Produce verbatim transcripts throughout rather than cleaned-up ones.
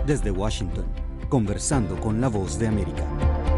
Desde Washington, conversando con la Voz de América.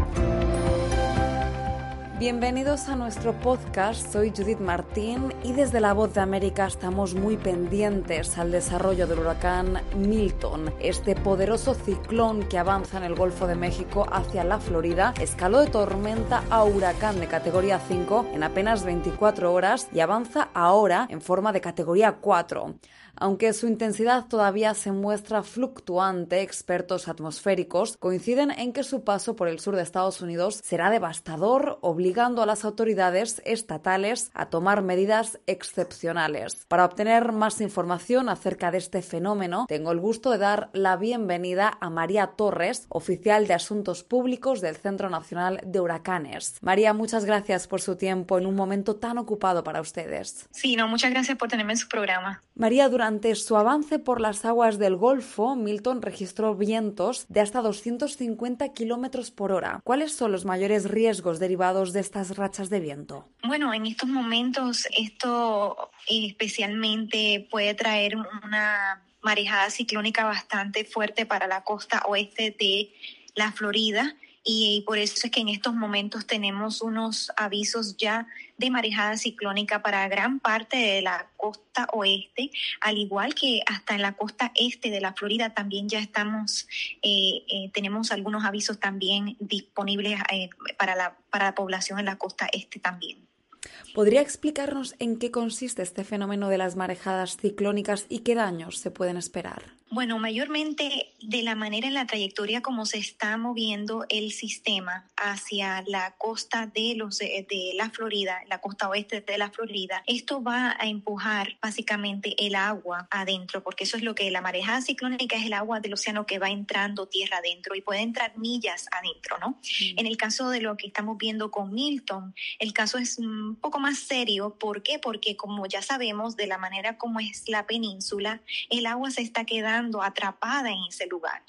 Bienvenidos a nuestro podcast, soy Judith Martín y desde La Voz de América estamos muy pendientes al desarrollo del huracán Milton. Este poderoso ciclón que avanza en el Golfo de México hacia la Florida escaló de tormenta a huracán de categoría cinco en apenas veinticuatro horas y avanza ahora en forma de categoría cuatro. Aunque su intensidad todavía se muestra fluctuante, expertos atmosféricos coinciden en que su paso por el sur de Estados Unidos será devastador, obligando a las autoridades estatales a tomar medidas excepcionales. Para obtener más información acerca de este fenómeno, tengo el gusto de dar la bienvenida a María Torres, oficial de Asuntos Públicos del Centro Nacional de Huracanes. María, muchas gracias por su tiempo en un momento tan ocupado para ustedes. Sí, no, muchas gracias por tenerme en su programa. María, durante Durante su avance por las aguas del Golfo, Milton registró vientos de hasta doscientos cincuenta kilómetros por hora. ¿Cuáles son los mayores riesgos derivados de estas rachas de viento? Bueno, en estos momentos esto especialmente puede traer una marejada ciclónica bastante fuerte para la costa oeste de la Florida. Y por eso es que en estos momentos tenemos unos avisos ya de marejada ciclónica para gran parte de la costa oeste, al igual que hasta en la costa este de la Florida también ya estamos, eh, eh, tenemos algunos avisos también disponibles eh, para la, para la población en la costa este también. ¿Podría explicarnos en qué consiste este fenómeno de las marejadas ciclónicas y qué daños se pueden esperar? Bueno, mayormente de la manera en la trayectoria como se está moviendo el sistema hacia la costa de los de, de la Florida, la costa oeste de la Florida, esto va a empujar básicamente el agua adentro, porque eso es lo que la marejada ciclónica es, el agua del océano que va entrando tierra adentro y puede entrar millas adentro, ¿no? Mm. En el caso de lo que estamos viendo con Milton, el caso es un poco más serio. ¿Por qué? Porque como ya sabemos, de la manera como es la península, el agua se está quedando atrapada en ese lugar.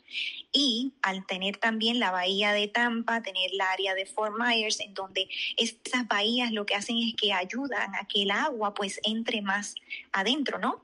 Y al tener también la bahía de Tampa, tener la área de Fort Myers, en donde esas bahías lo que hacen es que ayudan a que el agua pues entre más adentro, ¿no?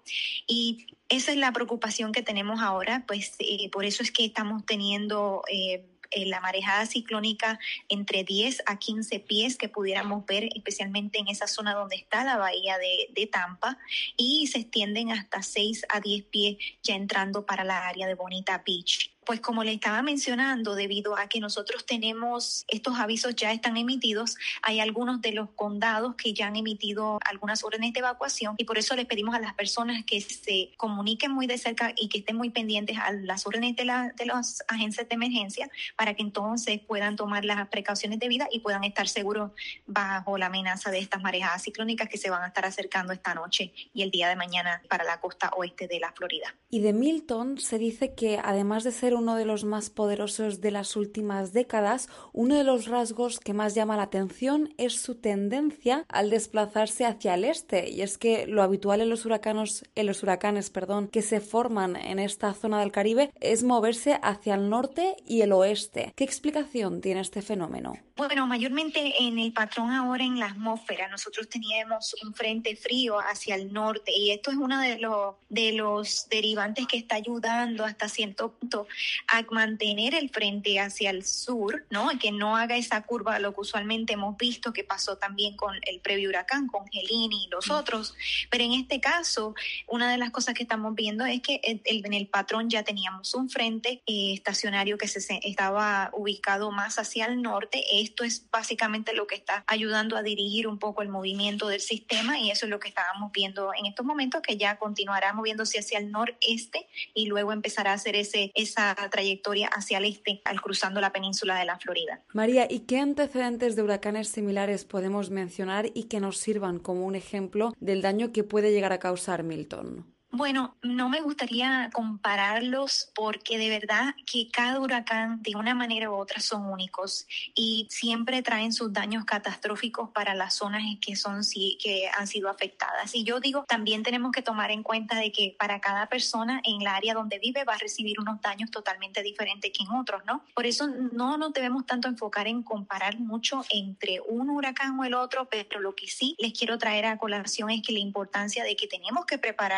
Y esa es la preocupación que tenemos ahora, pues eh, por eso es que estamos teniendo eh, la marejada ciclónica entre diez a quince pies que pudiéramos ver, especialmente en esa zona donde está la bahía de, de Tampa, y se extienden hasta seis a diez pies ya entrando para la área de Bonita Beach. Pues como le estaba mencionando, debido a que nosotros tenemos, estos avisos ya están emitidos, hay algunos de los condados que ya han emitido algunas órdenes de evacuación y por eso les pedimos a las personas que se comuniquen muy de cerca y que estén muy pendientes a las órdenes de, la, de las agencias de emergencia para que entonces puedan tomar las precauciones debidas y puedan estar seguros bajo la amenaza de estas marejadas ciclónicas que se van a estar acercando esta noche y el día de mañana para la costa oeste de la Florida. Y de Milton se dice que además de ser uno de los más poderosos de las últimas décadas, uno de los rasgos que más llama la atención es su tendencia al desplazarse hacia el este, y es que lo habitual en los huracanes, en los huracanes, perdón, que se forman en esta zona del Caribe es moverse hacia el norte y el oeste. ¿Qué explicación tiene este fenómeno? Bueno, mayormente en el patrón ahora en la atmósfera, nosotros teníamos un frente frío hacia el norte y esto es uno de los, de los derivantes que está ayudando hasta cierto punto a mantener el frente hacia el sur, ¿no? Que no haga esa curva, lo que usualmente hemos visto que pasó también con el previo huracán, con Helene y los otros. Pero en este caso, una de las cosas que estamos viendo es que el, el, en el patrón ya teníamos un frente eh, estacionario que se, se estaba ubicado más hacia el norte. Esto es básicamente lo que está ayudando a dirigir un poco el movimiento del sistema y eso es lo que estábamos viendo en estos momentos, que ya continuará moviéndose hacia el noreste y luego empezará a hacer ese, esa trayectoria hacia el este al cruzando la península de la Florida. María, ¿y qué antecedentes de huracanes similares podemos mencionar y que nos sirvan como un ejemplo del daño que puede llegar a causar Milton? Bueno, no me gustaría compararlos porque de verdad que cada huracán de una manera u otra son únicos y siempre traen sus daños catastróficos para las zonas que son sí, que han sido afectadas. Y yo digo, también tenemos que tomar en cuenta de que para cada persona en la área donde vive va a recibir unos daños totalmente diferentes que en otros, ¿no? Por eso no nos debemos tanto enfocar en comparar mucho entre un huracán o el otro, pero lo que sí les quiero traer a colación es que la importancia de que tenemos que prepararnos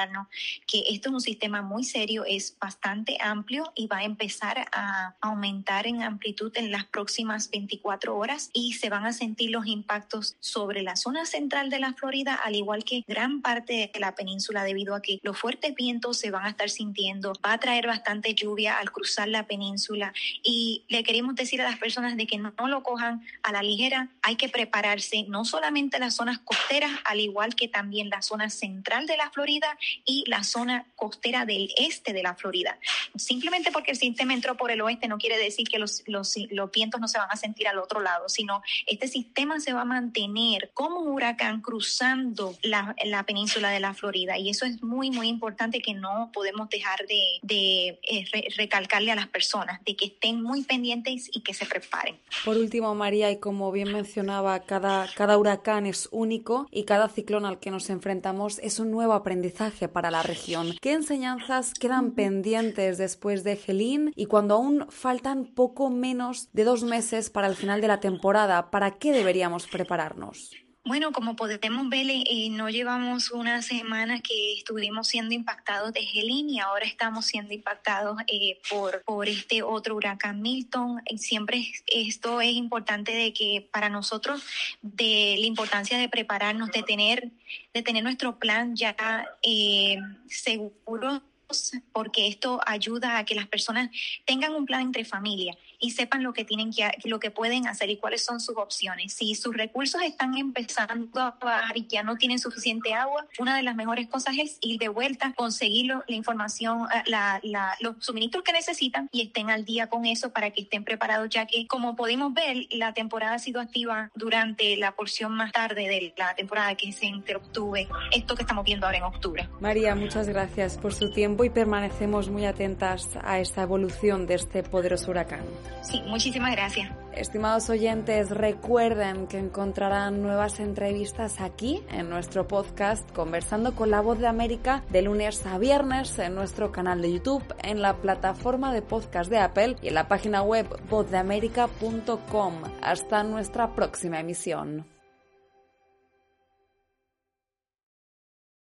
que esto es un sistema muy serio, es bastante amplio y va a empezar a aumentar en amplitud en las próximas veinticuatro horas y se van a sentir los impactos sobre la zona central de la Florida, al igual que gran parte de la península, debido a que los fuertes vientos se van a estar sintiendo. Va a traer bastante lluvia al cruzar la península y le queremos decir a las personas de que no, no lo cojan a la ligera. Hay que prepararse, no solamente las zonas costeras, al igual que también la zona central de la Florida y la zona costera del este de la Florida. Simplemente porque el sistema entró por el oeste no quiere decir que los, los, los vientos no se van a sentir al otro lado, sino este sistema se va a mantener como un huracán cruzando la, la península de la Florida, y eso es muy, muy importante, que no podemos dejar de, de eh, re, recalcarle a las personas de que estén muy pendientes y que se preparen. Por último, María, y como bien mencionaba, cada, cada huracán es único y cada ciclón al que nos enfrentamos es un nuevo aprendizaje para la región. ¿Qué enseñanzas quedan pendientes después de Helene y cuando aún faltan poco menos de dos meses para el final de la temporada? ¿Para qué deberíamos prepararnos? Bueno, como podemos ver, eh, no llevamos una semana que estuvimos siendo impactados de Helene y ahora estamos siendo impactados eh, por, por este otro huracán Milton. Y siempre esto es importante, de que para nosotros, de la importancia de prepararnos, de tener, de tener nuestro plan ya eh, seguro, porque esto ayuda a que las personas tengan un plan entre familia y sepan lo que tienen que, lo que pueden hacer y cuáles son sus opciones. Si sus recursos están empezando a bajar y ya no tienen suficiente agua, una de las mejores cosas es ir de vuelta, conseguir la información, la, la, los suministros que necesitan y estén al día con eso para que estén preparados, ya que, como pudimos ver, la temporada ha sido activa durante la porción más tarde de la temporada, que es entre octubre, esto que estamos viendo ahora en octubre. María, muchas gracias por su tiempo y permanecemos muy atentas a esta evolución de este poderoso huracán. Sí, muchísimas gracias. Estimados oyentes, recuerden que encontrarán nuevas entrevistas aquí en nuestro podcast Conversando con la Voz de América, de lunes a viernes en nuestro canal de YouTube, en la plataforma de podcast de Apple y en la página web voz de américa punto com. Hasta nuestra próxima emisión.